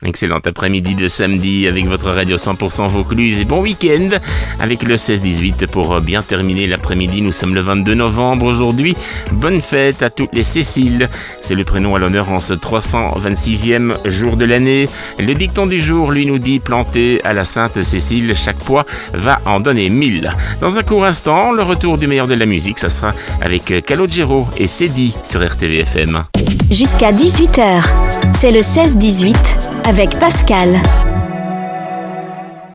Excellent après-midi de samedi avec votre radio 100% Vaucluse et bon week-end avec le 16-18 pour bien terminer l'après-midi. Nous sommes le 22 novembre aujourd'hui. Bonne fête à toutes les Céciles. C'est le prénom à l'honneur en ce 326e jour de l'année. Le dicton du jour, lui, nous dit planter à la Sainte Cécile, chaque pois va en donner 1000. Dans un court instant, le retour du meilleur de la musique, ça sera avec Calogero et Cédie sur RTVFM. Jusqu'à 18h, c'est le 16-18 avec Pascal.